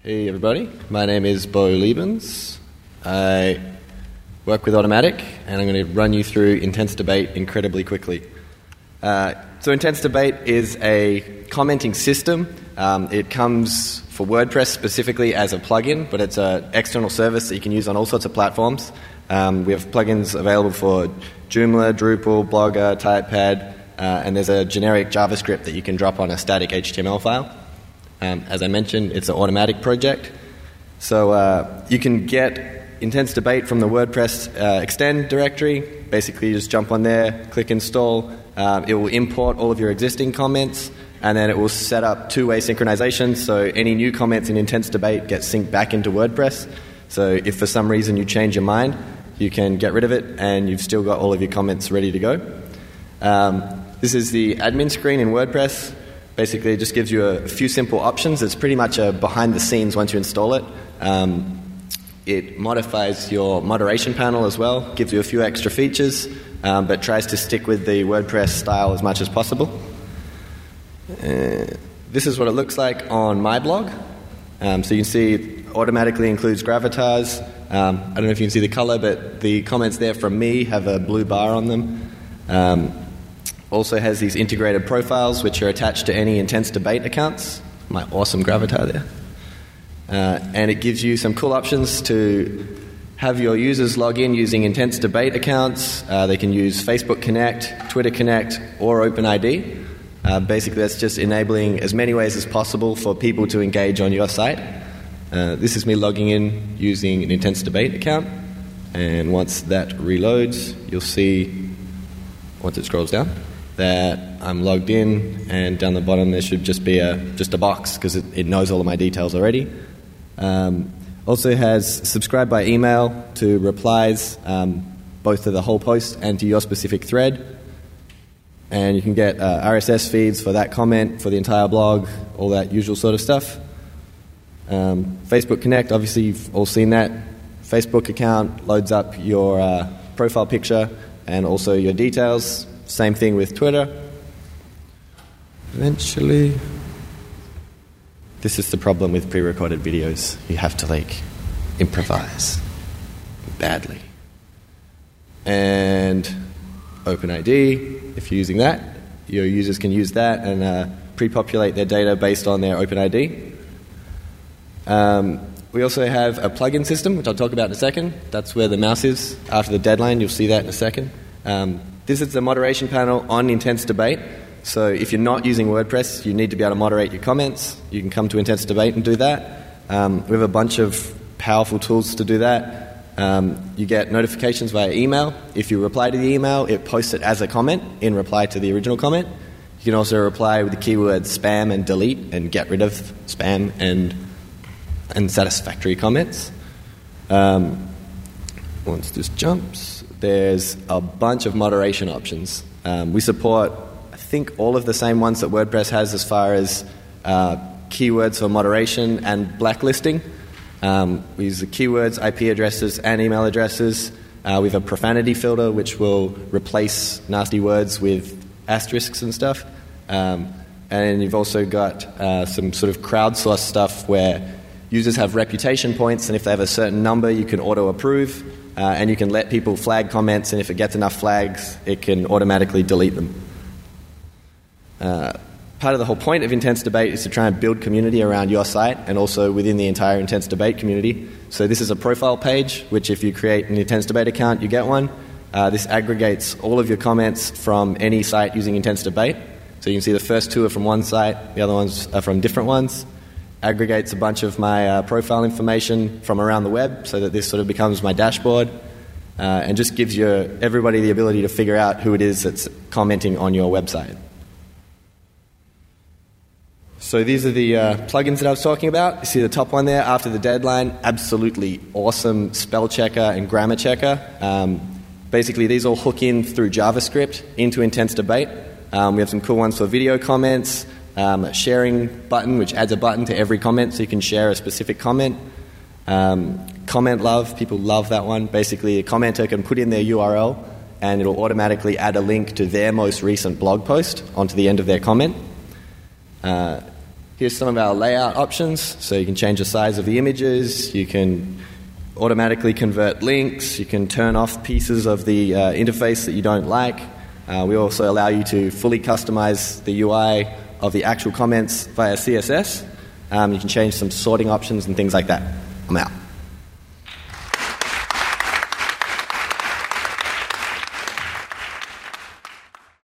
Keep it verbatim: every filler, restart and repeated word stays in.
Hey everybody, my name is Bo Liebens. I work with Automattic and I'm going to run you through Intense Debate incredibly quickly. Uh, so Intense Debate is a commenting system. Um, it comes for WordPress specifically as a plugin, but it's an external service that you can use on all sorts of platforms. Um, we have plugins available for Joomla, Drupal, Blogger, Typepad, uh, and there's a generic JavaScript that you can drop on a static H T M L file. Um, as I mentioned, it's an Automattic project. So uh, you can get Intense Debate from the WordPress uh, extend directory. Basically, you just jump on there, click install. Uh, it will import all of your existing comments, and then it will set up two-way synchronization, so any new comments in Intense Debate get synced back into WordPress. So if for some reason you change your mind, you can get rid of it, and you've still got all of your comments ready to go. Um, this is the admin screen in WordPress. Basically, it just gives you a few simple options. It's pretty much a behind the scenes once you install it. Um, it modifies your moderation panel as well, gives you a few extra features, um, but tries to stick with the WordPress style as much as possible. Uh, this is what it looks like on my blog. Um, so you can see it automatically includes Gravatars. Um, I don't know if you can see the color, but the comments there from me have a blue bar on them. Um, Also has these integrated profiles which are attached to any Intense Debate accounts. My awesome Gravatar there. Uh, and it gives you some cool options to have your users log in using Intense Debate accounts. Uh, they can use Facebook Connect, Twitter Connect, or OpenID. Uh, basically, that's just enabling as many ways as possible for people to engage on your site. Uh, this is me logging in using an Intense Debate account. And once that reloads, you'll see, once it scrolls down, that I'm logged in, and down the bottom there should just be a just a box because it, it knows all of my details already. Um, also has subscribe by email to replies, um, both to the whole post and to your specific thread. And you can get uh, R S S feeds for that comment, for the entire blog, all that usual sort of stuff. Um, Facebook Connect, obviously you've all seen that. Facebook account loads up your uh, profile picture and also your details. Same thing with Twitter. Eventually, this is the problem with pre-recorded videos. You have to, like, improvise badly. And OpenID, if you're using that, your users can use that and uh, pre-populate their data based on their OpenID. Um, we also have a plugin system, which I'll talk about in a second. That's where the mouse is. After the deadline, you'll see that in a second. Um, This is the moderation panel on Intense Debate. So if you're not using WordPress, you need to be able to moderate your comments. You can come to Intense Debate and do that. Um, we have a bunch of powerful tools to do that. Um, you get notifications via email. If you reply to the email, it posts it as a comment in reply to the original comment. You can also reply with the keywords spam and delete and get rid of spam and unsatisfactory comments. Um, once this jumps, there's a bunch of moderation options. Um, we support, I think, all of the same ones that WordPress has as far as uh, keywords for moderation and blacklisting. Um, we use the keywords, I P addresses, and email addresses. Uh, we have a profanity filter, which will replace nasty words with asterisks and stuff. Um, and you've also got uh, some sort of crowdsourced stuff where users have reputation points, and if they have a certain number, you can auto-approve. Uh, and you can let people flag comments, and if it gets enough flags, it can automatically delete them. Uh, part of the whole point of Intense Debate is to try and build community around your site and also within the entire Intense Debate community. So this is a profile page, which if you create an Intense Debate account, you get one. Uh, this aggregates all of your comments from any site using Intense Debate. So you can see the first two are from one site, the other ones are from different ones. Aggregates a bunch of my uh, profile information from around the web so that this sort of becomes my dashboard, uh, and just gives you everybody the ability to figure out who it is that's commenting on your website. So these are the uh, plugins that I was talking about. You see the top one there, after the deadline, absolutely awesome spell checker and grammar checker. Um, basically, these all hook in through JavaScript into Intense Debate. Um, we have some cool ones for video comments. Um, a sharing button, which adds a button to every comment so you can share a specific comment. Um, comment love, people love that one. Basically, a commenter can put in their U R L and it'll automatically add a link to their most recent blog post onto the end of their comment. Uh, Here's some of our layout options. So you can change the size of the images, you can automatically convert links, you can turn off pieces of the uh, interface that you don't like. Uh, we also allow you to fully customize the U I of the actual comments via C S S. Um, you can change some sorting options and things like that. I'm out.